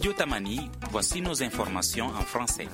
Studio Tamani, voici nos informations en français.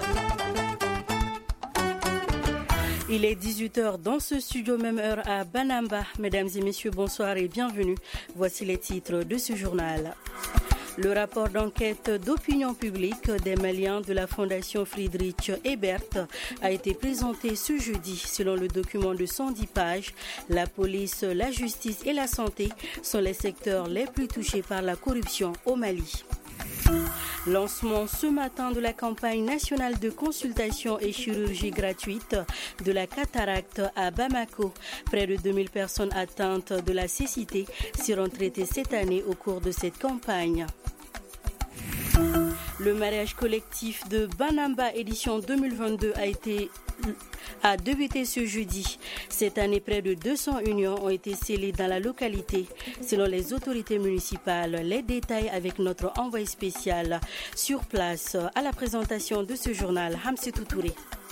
Il est 18h dans ce studio, même heure à Banamba. Mesdames et messieurs, bonsoir et bienvenue. Voici les titres de ce journal. Le rapport d'enquête d'opinion publique des Maliens de la Fondation Friedrich Ebert a été présenté ce jeudi. Selon le document de 110 pages, la police, la justice et la santé sont les secteurs les plus touchés par la corruption au Mali. Lancement ce matin de la campagne nationale de consultation et chirurgie gratuite de la cataracte à Bamako. Près de 2000 personnes atteintes de la cécité seront traitées cette année au cours de cette campagne. Le mariage collectif de Banamba édition 2022 a débuté ce jeudi. Cette année, près de 200 unions ont été scellées dans la localité. Selon les autorités municipales, les détails avec notre envoyé spécial sur place à la présentation de ce journal, Hamsetou Touré.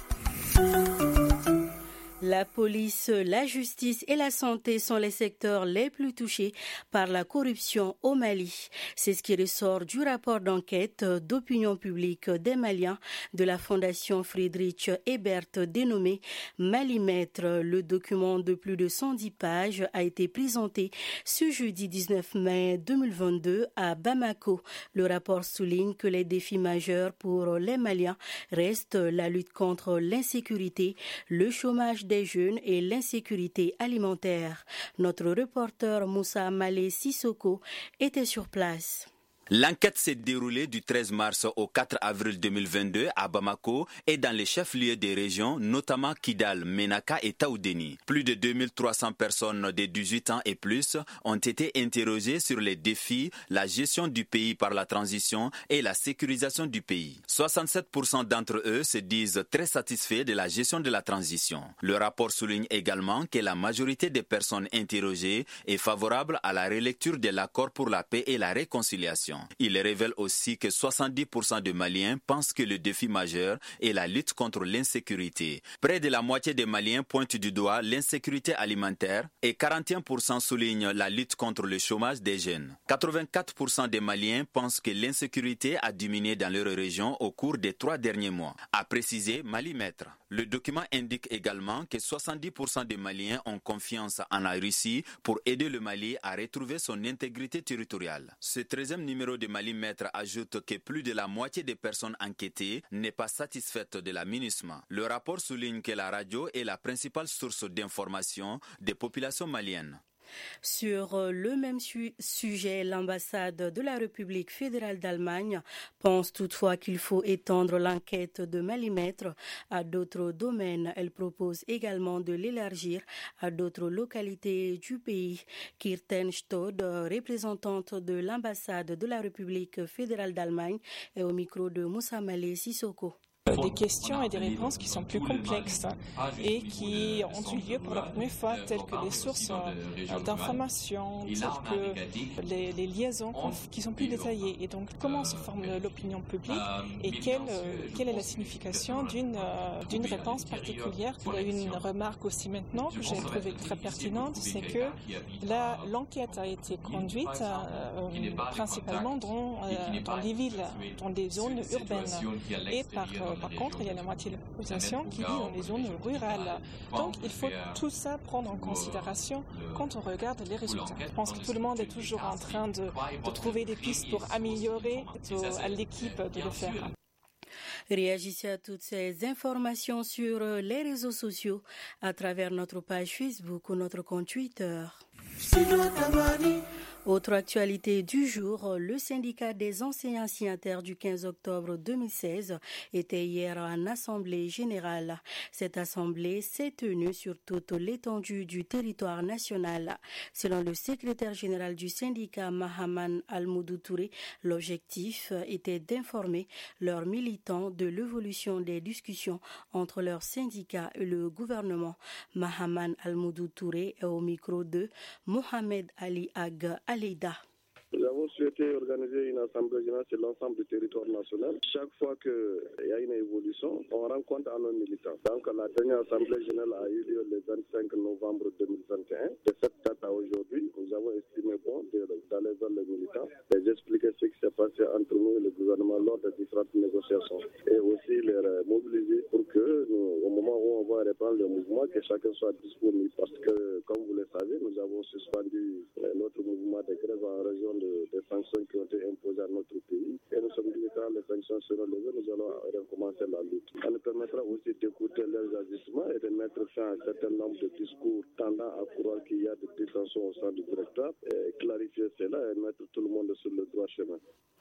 La police, la justice et la santé sont les secteurs les plus touchés par la corruption au Mali. C'est ce qui ressort du rapport d'enquête d'opinion publique des Maliens de la Fondation Friedrich Ebert dénommé Malimètre. Le document de plus de 110 pages a été présenté ce jeudi 19 mai 2022 à Bamako. Le rapport souligne que les défis majeurs pour les Maliens restent la lutte contre l'insécurité, le chômage des jeunes et l'insécurité alimentaire. Notre reporter Moussa Malé Sissoko était sur place. L'enquête s'est déroulée du 13 mars au 4 avril 2022 à Bamako et dans les chefs-lieux des régions, notamment Kidal, Menaka et Taoudéni. Plus de 2300 personnes de 18 ans et plus ont été interrogées sur les défis, la gestion du pays par la transition et la sécurisation du pays. 67% d'entre eux se disent très satisfaits de la gestion de la transition. Le rapport souligne également que la majorité des personnes interrogées est favorable à la relecture de l'accord pour la paix et la réconciliation. Il révèle aussi que 70% des Maliens pensent que le défi majeur est la lutte contre l'insécurité. Près de la moitié des Maliens pointent du doigt l'insécurité alimentaire et 41% soulignent la lutte contre le chômage des jeunes. 84% des Maliens pensent que l'insécurité a diminué dans leur région au cours des 3 derniers mois, a précisé Malimètre. Le document indique également que 70% des Maliens ont confiance en la Russie pour aider le Mali à retrouver son intégrité territoriale. Ce 13e numéro de Malimètre ajoute que plus de la moitié des personnes enquêtées n'est pas satisfaite de la MINUSMA. Le rapport souligne que la radio est la principale source d'information des populations maliennes. Sur le même sujet, l'ambassade de la République fédérale d'Allemagne pense toutefois qu'il faut étendre l'enquête de Malimètre à d'autres domaines. Elle propose également de l'élargir à d'autres localités du pays. Kirsten Stod, représentante de l'ambassade de la République fédérale d'Allemagne, est au micro de Moussa Malé Sissoko. Des questions et des réponses qui sont plus complexes et qui ont eu lieu pour la première fois, telles que les sources d'informations, telles que les liaisons qui sont plus détaillées. Et donc, comment se forme l'opinion publique et quelle est la signification d'une réponse particulière. Il y a une remarque aussi maintenant que j'ai trouvée très pertinente, c'est que l'enquête a été conduite principalement dans les villes, dans des zones urbaines. Et par contre, il y a la moitié de la population qui vit dans les zones rurales. Donc, il faut tout ça prendre en considération quand on regarde les résultats. Je pense que tout le monde est toujours en train de trouver des pistes pour améliorer, à l'équipe de le faire. Réagissez à toutes ces informations sur les réseaux sociaux à travers notre page Facebook ou notre compte Twitter. Autre actualité du jour, le syndicat des enseignants signataires du 15 octobre 2016 était hier en assemblée générale. Cette assemblée s'est tenue sur toute l'étendue du territoire national. Selon le secrétaire général du syndicat Mahaman Almoudou Touré, l'objectif était d'informer leurs militants de l'évolution des discussions entre leurs syndicats et le gouvernement. Mahaman Almoudou Touré est au micro de Mohamed Ali Ag Aleida. Nous avons souhaité organiser une assemblée générale sur l'ensemble du territoire national. Chaque fois qu'il y a une évolution, on rencontre à nos militants. Donc la dernière assemblée générale a eu lieu le 25 novembre 2021. De cette date à aujourd'hui, nous avons estimé bon d'aller vers les militants, de expliquer ce qui s'est passé entre nous et le mouvement, que chacun soit disponible. Parce que, comme vous le savez, nous avons suspendu notre mouvement de grève en raison des sanctions qui ont été imposées à notre pays. Et nous sommes dit que quand les sanctions seront levées, nous allons recommencer la lutte. Ça nous permettra aussi d'écouter leurs agissements et de mettre fin à un certain nombre de discours tendant à croire qu'il y a des dissensions au sein du directoire, clarifier cela et mettre tout le monde sur le droit chemin.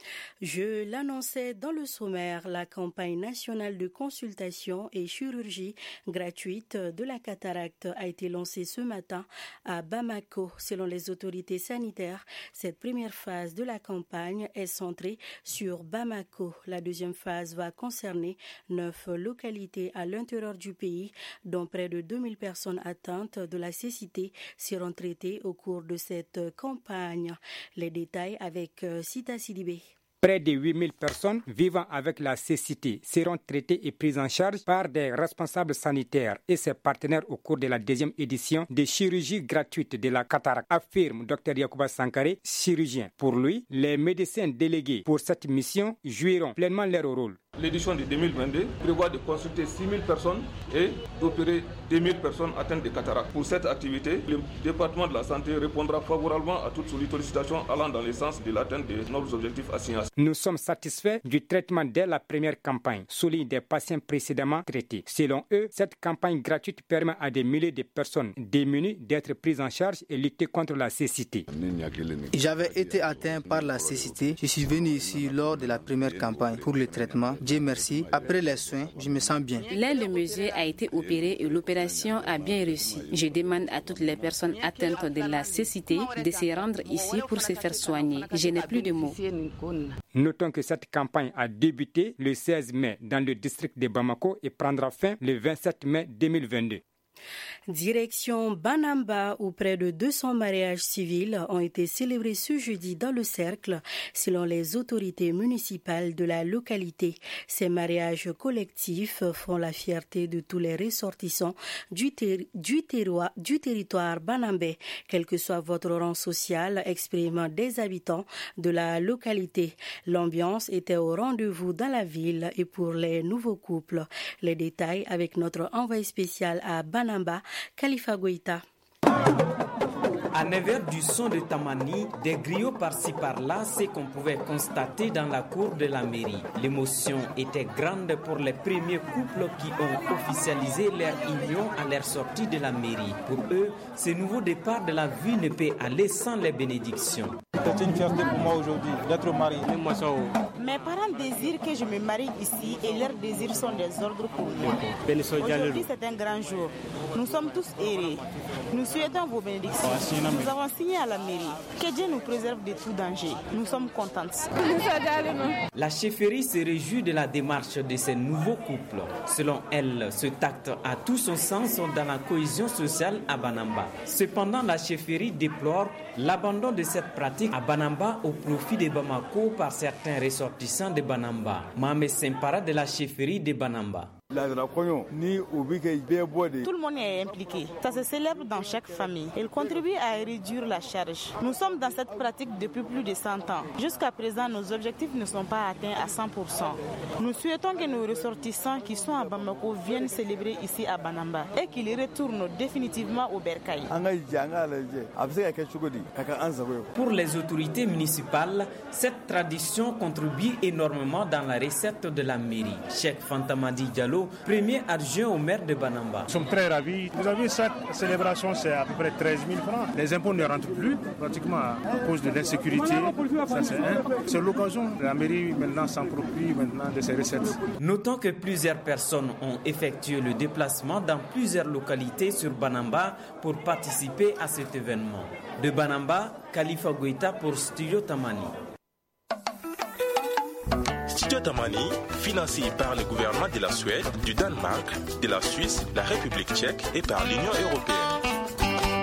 Je l'annonçais dans le sommaire, la campagne nationale de consultation et chirurgie gratuite de la cataracte a été lancée ce matin à Bamako. Selon les autorités sanitaires, cette première phase de la campagne est centrée sur Bamako. La deuxième phase va concerner 9 localités à l'intérieur du pays, dont près de 2000 personnes atteintes de la cécité seront traitées au cours de cette campagne. Les détails avec Sita Sidibé. Près de 8000 personnes vivant avec la cécité seront traitées et prises en charge par des responsables sanitaires et ses partenaires au cours de la deuxième édition de chirurgie gratuite de la cataracte, affirme Dr Yacouba Sankaré, chirurgien. Pour lui, les médecins délégués pour cette mission jouiront pleinement leur rôle. L'édition de 2022 prévoit de consulter 6 000 personnes et d'opérer 2 000 personnes atteintes de cataracte. Pour cette activité, le département de la santé répondra favorablement à toute sollicitation allant dans le sens de l'atteinte de nos objectifs assignés. Nous sommes satisfaits du traitement dès la première campagne, souligne des patients précédemment traités. Selon eux, cette campagne gratuite permet à des milliers de personnes démunies d'être prises en charge et lutter contre la cécité. J'avais été atteint par la cécité. Je suis venu ici lors de la première campagne pour le traitement. Dieu merci, après les soins, je me sens bien. L'un de mes yeux a été opéré et l'opération a bien réussi. Je demande à toutes les personnes atteintes de la cécité de se rendre ici pour se faire soigner. Je n'ai plus de mots. Notons que cette campagne a débuté le 16 mai dans le district de Bamako et prendra fin le 27 mai 2022. Direction Banamba, où près de 200 mariages civils ont été célébrés ce jeudi dans le cercle, selon les autorités municipales de la localité. Ces mariages collectifs font la fierté de tous les ressortissants du territoire banambais. Quel que soit votre rang social, exprime des habitants de la localité. L'ambiance était au rendez-vous dans la ville et pour les nouveaux couples. Les détails avec notre envoyé spécial à Banamba, Khalifa Goïta. À 9h du son de Tamani, des griots par-ci par-là, c'est qu'on pouvait constater dans la cour de la mairie. L'émotion était grande pour les premiers couples qui ont officialisé leur union à leur sortie de la mairie. Pour eux, ce nouveau départ de la vie ne peut aller sans les bénédictions. C'est une fierté pour moi aujourd'hui d'être marié. Mes parents désirent que je me marie ici et leurs désirs sont des ordres pour moi. Aujourd'hui, c'est un grand jour. Nous sommes tous heureux. Nous souhaitons vos bénédictions. Nous avons signé à la mairie. Que Dieu nous préserve de tout danger. Nous sommes contentes. La chefferie se réjouit de la démarche de ces nouveaux couples. Selon elle, ce acte a tout son sens dans la cohésion sociale à Banamba. Cependant, la chefferie déplore l'abandon de cette pratique à Banamba au profit de Bamako par certains ressortissants de Banamba. Mohamed Sempara de la chefferie de Banamba. Tout le monde est impliqué. Ça se célèbre dans chaque famille. Il contribue à réduire la charge. Nous sommes dans cette pratique depuis plus de 100 ans. Jusqu'à présent, nos objectifs ne sont pas atteints à 100%. Nous souhaitons que nos ressortissants qui sont à Bamako viennent célébrer ici à Banamba et qu'ils retournent définitivement au Bercail. Pour les autorités municipales, cette tradition contribue énormément dans la recette de la mairie. Cheikh Fantamadi Diallo, premier adjoint au maire de Banamba. Nous sommes très ravis. Vous avez cette célébration, c'est à peu près 13 000 francs. Les impôts ne rentrent plus, pratiquement à cause de l'insécurité. Ça, c'est l'occasion. La mairie maintenant s'approprie maintenant de ces recettes. Notons que plusieurs personnes ont effectué le déplacement dans plusieurs localités sur Banamba pour participer à cet événement. De Banamba, Khalifa Goïta pour Studio Tamani. Studio Tamani, financé par le gouvernement de la Suède, du Danemark, de la Suisse, la République tchèque et par l'Union européenne.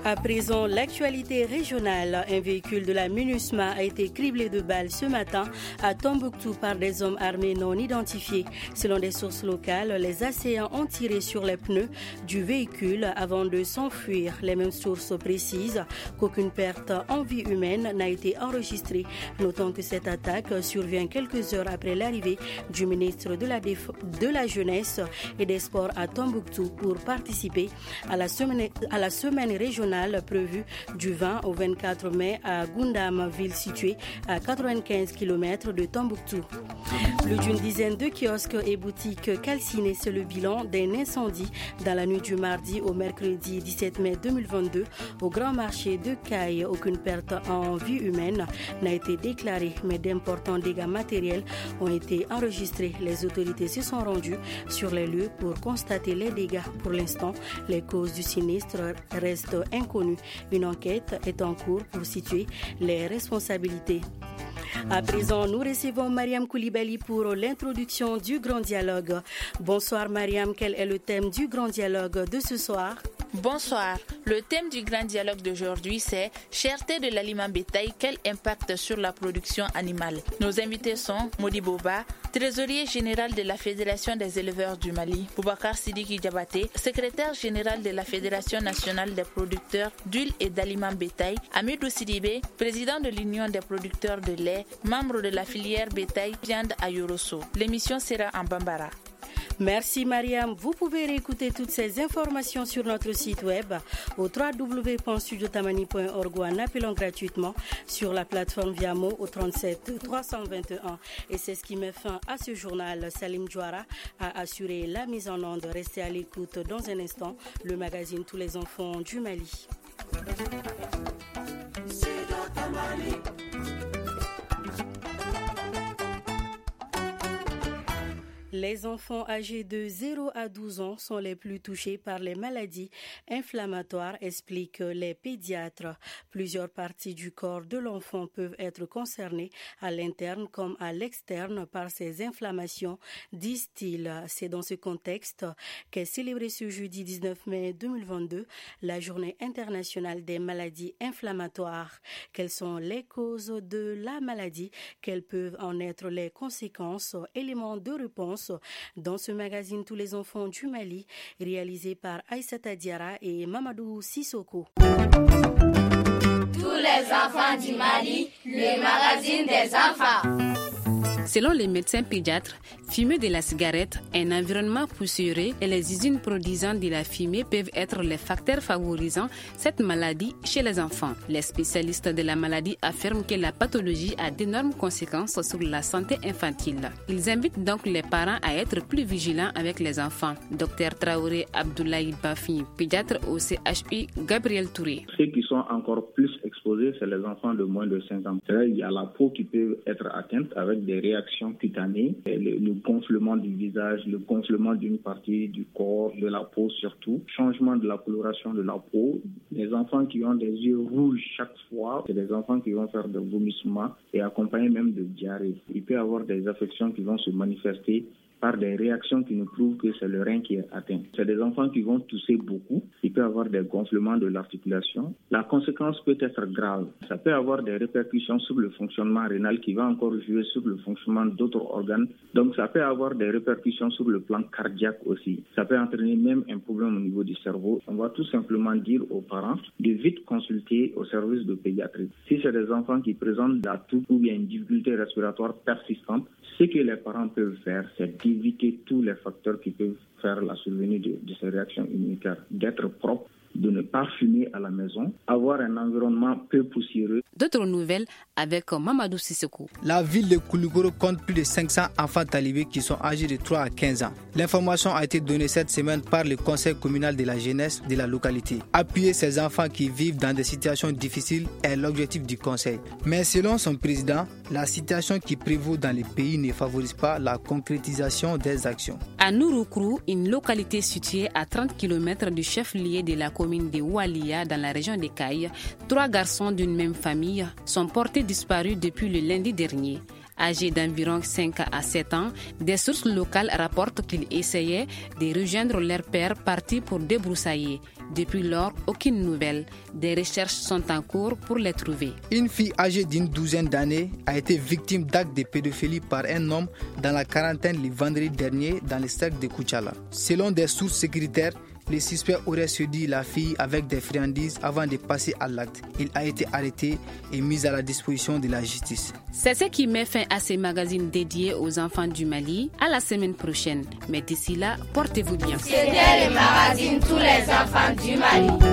À présent, l'actualité régionale. Un véhicule de la MINUSMA a été criblé de balles ce matin à Tombouctou par des hommes armés non identifiés. Selon des sources locales, les assaillants ont tiré sur les pneus du véhicule avant de s'enfuir. Les mêmes sources précisent qu'aucune perte en vie humaine n'a été enregistrée. Notons que cette attaque survient quelques heures après l'arrivée du ministre de la Jeunesse et des Sports à Tombouctou pour participer à la semaine régionale prévue du 20 au 24 mai à Goundam, ville située à 95 km de Tombouctou. Plus d'une dizaine de kiosques et boutiques calcinés, c'est le bilan d'un incendie dans la nuit du mardi au mercredi 17 mai 2022 au grand marché de Caille. Aucune perte en vie humaine n'a été déclarée, mais d'importants dégâts matériels ont été enregistrés. Les autorités se sont rendues sur les lieux pour constater les dégâts. Pour l'instant, les causes du sinistre restent inconnues. Une enquête est en cours pour situer les responsabilités. À présent, nous recevons Mariam Koulibaly pour l'introduction du Grand Dialogue. Bonsoir Mariam, quel est le thème du Grand Dialogue de ce soir? Bonsoir. Le thème du Grand Dialogue d'aujourd'hui, c'est « Cherté de l'aliment bétail, quel impact sur la production animale ?» Nos invités sont Modi Boba, trésorier général de la Fédération des éleveurs du Mali, Boubacar Sidiki Diabaté, secrétaire général de la Fédération nationale des producteurs d'huile et d'aliments bétail, Amidou Sidibé, président de l'Union des producteurs de lait, membre de la filière bétail viande à Yorosso. L'émission sera en Bambara. Merci Mariam. Vous pouvez réécouter toutes ces informations sur notre site web au www.studiotamani.org ou en appelant gratuitement sur la plateforme Viamo au 37 321. Et c'est ce qui met fin à ce journal. Salim Djouara a assuré la mise en onde. Restez à l'écoute dans un instant. Le magazine Tous les enfants du Mali. Les enfants âgés de 0 à 12 ans sont les plus touchés par les maladies inflammatoires, expliquent les pédiatres. Plusieurs parties du corps de l'enfant peuvent être concernées à l'interne comme à l'externe par ces inflammations, disent-ils. C'est dans ce contexte qu'est célébrée ce jeudi 19 mai 2022 la Journée internationale des maladies inflammatoires. Quelles sont les causes de la maladie? Quelles peuvent en être les conséquences? Éléments de réponse dans ce magazine Tous les enfants du Mali, réalisé par Aïssata Diarra et Mamadou Sissoko. Tous les enfants du Mali, le magazine des enfants. Selon les médecins pédiatres, fumer de la cigarette, un environnement poussiéreux et les usines produisant de la fumée peuvent être les facteurs favorisant cette maladie chez les enfants. Les spécialistes de la maladie affirment que la pathologie a d'énormes conséquences sur la santé infantile. Ils invitent donc les parents à être plus vigilants avec les enfants. Dr Traoré Abdoulaye Bafi, pédiatre au CHU Gabriel Touré. Ceux qui sont encore plus exposés, c'est les enfants de moins de 5 ans. Il y a la peau qui peut être atteinte avec des réactions cutanées, le gonflement du visage, le gonflement d'une partie du corps, de la peau surtout, changement de la coloration de la peau. Les enfants qui ont des yeux rouges chaque fois, c'est des enfants qui vont faire des vomissements et accompagnés même de diarrhée. Il peut y avoir des affections qui vont se manifester par des réactions qui nous prouvent que c'est le rein qui est atteint. C'est des enfants qui vont tousser beaucoup. Il peut y avoir des gonflements de l'articulation. La conséquence peut être grave. Ça peut avoir des répercussions sur le fonctionnement rénal qui va encore jouer sur le fonctionnement d'autres organes. Donc ça peut avoir des répercussions sur le plan cardiaque aussi. Ça peut entraîner même un problème au niveau du cerveau. On va tout simplement dire aux parents de vite consulter au service de pédiatrie. Si c'est des enfants qui présentent de la toux ou bien une difficulté respiratoire persistante, ce que les parents peuvent faire, c'est d'éviter tous les facteurs qui peuvent faire la survenue de ces réactions immunitaires, d'être propre, de ne pas fumer à la maison, avoir un environnement peu poussiéreux. D'autres nouvelles avec Mamadou Sissoko. La ville de Kouligoro compte plus de 500 enfants talibés qui sont âgés de 3 à 15 ans. L'information a été donnée cette semaine par le conseil communal de la jeunesse de la localité. Appuyer ces enfants qui vivent dans des situations difficiles est l'objectif du conseil. Mais selon son président, la situation qui prévaut dans les pays ne favorise pas la concrétisation des actions. À Nouroukrou, une localité située à 30 km du chef-lieu de la commune de Oualia dans la région des Cailles, 3 garçons d'une même famille sont portés disparus depuis le lundi dernier. âgé d'environ 5 à 7 ans. Des sources locales rapportent qu'il essayait de rejoindre leur père parti pour débroussailler. Depuis lors, aucune nouvelle. Des recherches sont en cours pour les trouver. Une fille âgée d'une douzaine d'années a été victime d'actes de pédophilie par un homme dans la quarantaine le vendredi dernier dans le cercle de Koutchala. Selon des sources sécuritaires, le suspect aurait séduit la fille avec des friandises avant de passer à l'acte. Il a été arrêté et mis à la disposition de la justice. C'est ce qui met fin à ces magazines dédiés aux enfants du Mali. À la semaine prochaine. Mais d'ici là, portez-vous bien. C'était le magazine Tous les enfants du Mali.